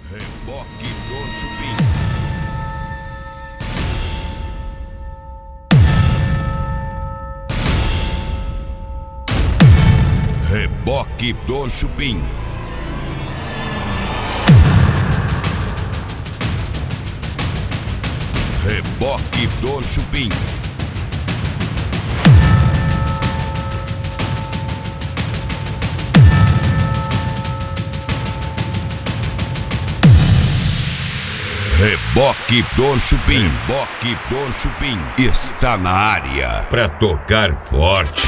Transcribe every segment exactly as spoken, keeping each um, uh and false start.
Reboque do Chupim. Reboque do Chupim. Reboque do Chupim. Reboque do Chupim. Reboque do Chupim está na área pra tocar forte.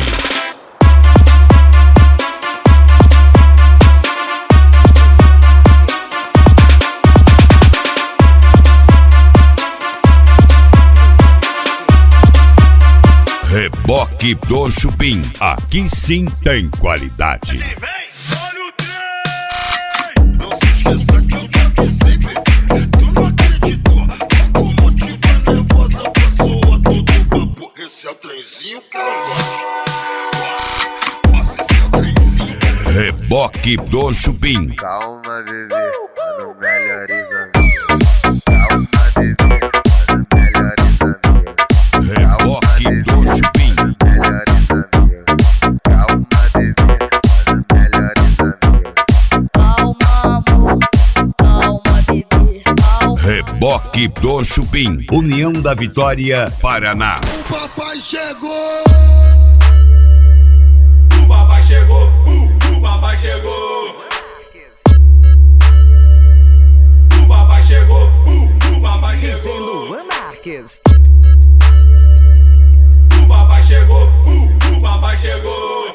Reboque do Chupim. Aqui sim tem qualidade. Olha o trem! Não se esqueça que eu te avisei, bebê. Tu não acreditou. Locomotiva nervosa, pessoa todo vapor. Esse é o trenzinho que eu não gosto. Nossa, esse é o trenzinho. Reboque do Chupim. Calma, bebê, tá no melhores amigos. Calma, bebê, tá no melhores amigos. Reboque do Chupim. Melhores amigos. Calma, bebê, tá no melhores amigos. Calma, amor, calma, bebê, calma. Reboque do Chupim. União da Vitória, Paraná. O papai chegou. O papai chegou, uh, o papai chegou. O papai chegou, uh, o papai D J chegou. Luan Marques. O papai chegou, uh, o papai chegou.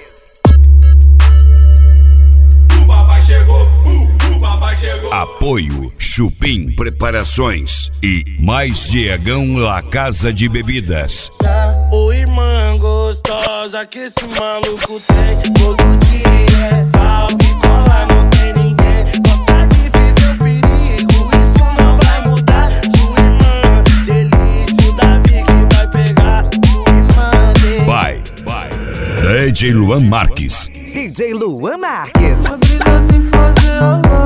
O papai chegou, uh, o papai chegou. Apoio Chupim Preparações e Mais Diegão La Casa de Bebidas. Ô irmã gostosa que esse maluco tem. Todo dia é salve, cola, não tem ninguém. Gosta de viver o perigo, isso não vai mudar. Sua irmã, delícia, o Davi que vai pegar. Sua irmã dele. Vai, vai. D J Luan Marques. D J Luan Marques. A brisa se fazer agora.